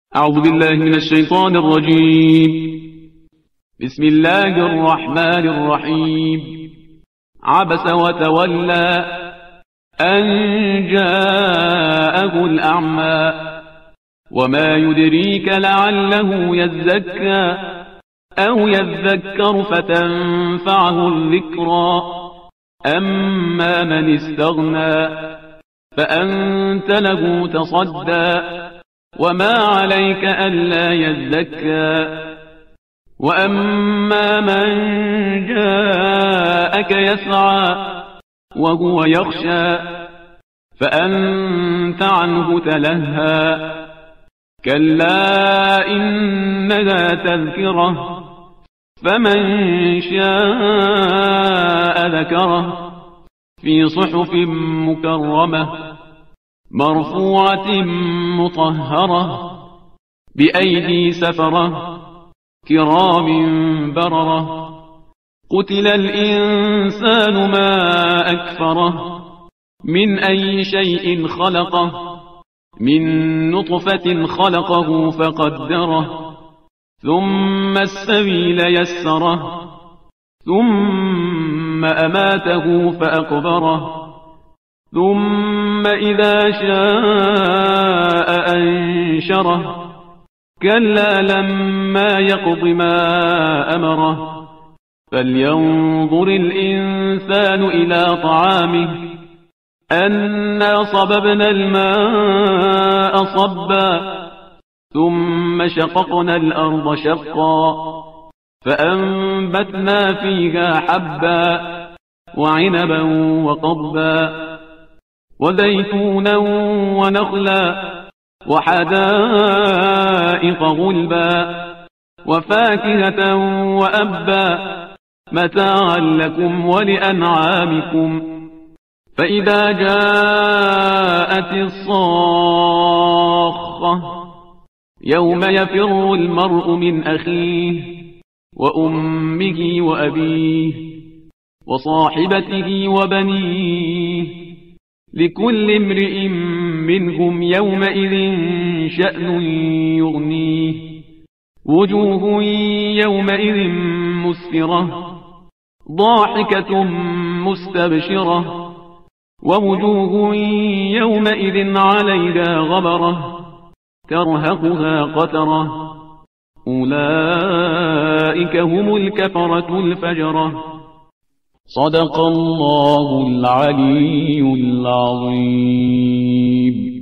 أعوذ بالله من الشيطان الرجيم. بسم الله الرحمن الرحيم. عبس وتولى أن جاءه الأعمى وما يدريك لعله يزكى أو يذكر فتنفعه الذكرى أما من استغنى فأنت له تصدى وما عليك ألا يزكى وأما من جاءك يسعى وهو يخشى فأنت عنه تلهى كلا إنها تذكرة فمن شاء ذكره في صحف مكرمة مرفوعة مطهرة بأيدي سفرة كرام بررة قتل الإنسان ما أكفره من أي شيء خلقه من نطفة خلقه فقدره ثم السبيل يسره ثم أماته فأقبره ثم إذا شاء أنشره كلا لما يقض ما أمره فلينظر الإنسان إلى طعامه أنا صببنا الماء صبا ثم شققنا الأرض شقا فأنبتنا فيها حبا وعنبا وقضبا وزيتونا ونخلا وحدائق غلبا وفاكهة وأبا متاعا لكم ولأنعامكم فإذا جاءت الصاخة يوم يفر المرء من أخيه وأمه وأبيه وصاحبته وبنيه لكل امرئ منهم يومئذ شأن يغنيه وجوه يومئذ مسفرة ضاحكة مستبشرة ووجوه يومئذ عليها غبرة ترهقها قترة أولئك هم الكفرة الفجرة صدق الله العلي العظيم.